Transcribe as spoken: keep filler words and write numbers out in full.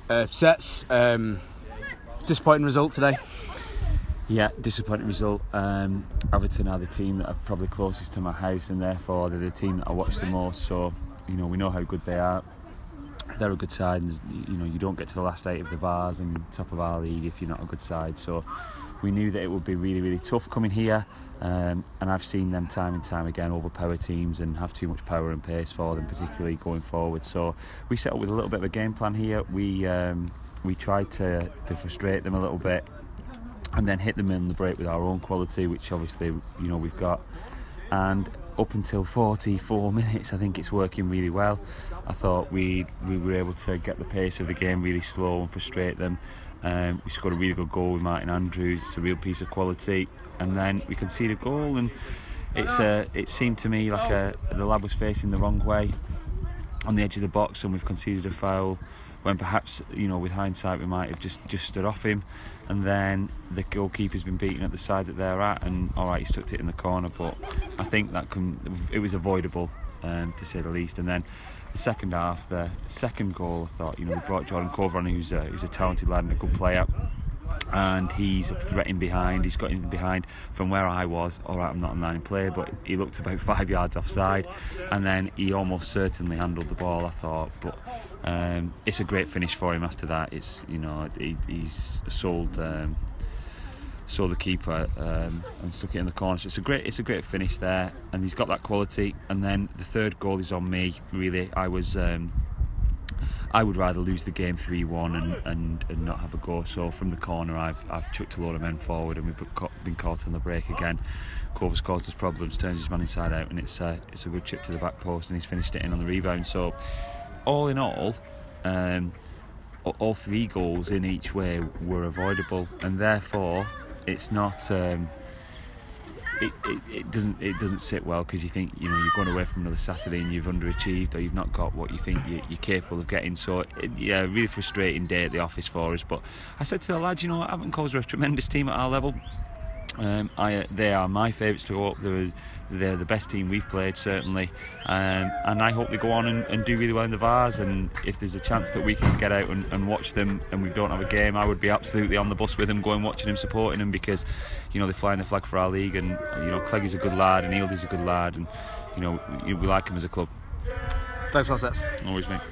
Uh, sets, um, disappointing result today. Yeah, disappointing result. Um, Everton are the team that are probably closest to my house, and therefore they're the team that I watch the most. So, you know, we know how good they are. They're a good side, and you know, you don't get to the last eight of the Vars and top of our league if you're not a good side. So, we knew that it would be really, really tough coming here. Um, and I've seen them time and time again overpower teams and have too much power and pace for them, particularly going forward. So we set up with a little bit of a game plan here. We um, we tried to, to frustrate them a little bit and then hit them in the break with our own quality, which obviously, you know, we've got. And up until forty-four minutes, I think it's working really well. I thought we we were able to get the pace of the game really slow and frustrate them. Um, we scored a really good goal with Martin Andrews. It's a real piece of quality, and then we conceded a goal, and it's a, it seemed to me like a, the lad was facing the wrong way on the edge of the box, and we've conceded a foul when perhaps, you know, with hindsight we might have just, just stood off him, and then the goalkeeper's been beaten at the side that they're at, and all right, he stuck it in the corner, but I think that can, it was avoidable, um, to say the least. And then the second half, the second goal, I thought, you know, we brought Jordan Cover on, who's a, who's a talented lad and a good player, and he's threatening behind. He's got in behind from where I was. All right, I'm not a nine player, but he looked about five yards offside, and then he almost certainly handled the ball, I thought. But um, it's a great finish for him after that. It's, you know, he, he's sold um, sold the keeper um, and stuck it in the corner. So it's a great it's a great finish there, and he's got that quality. And then the third goal is on me. Really, I was. Um, I would rather lose the game three one and, and, and not have a go. So from the corner, I've I've chucked a load of men forward, and we've been caught on the break again. Cover's caused us problems, turns his man inside out, and it's uh, it's a good chip to the back post, and he's finished it in on the rebound. So all in all, um, all three goals in each way were avoidable, and therefore it's not. Um, It, it, it doesn't it doesn't sit well, because you think, you know, you're going away from another Saturday and you've underachieved, or you've not got what you think you, you're capable of getting. So it, yeah, really frustrating day at the office for us. But I said to the lads, you know, Everton Covers are a tremendous team at our level. Um, I, they are my favourites to go up. They're, they're the best team we've played, certainly, um, and I hope they go on and, and do really well in the Vars. And if there's a chance that we can get out and, and watch them, and we don't have a game, I would be absolutely on the bus with them, going watching them, supporting them, because, you know, they're flying the flag for our league, and, you know, Clegg's a good lad and Eild's a good lad, and, you know, we like him as a club. Thanks a lot, Sets. Always, mate.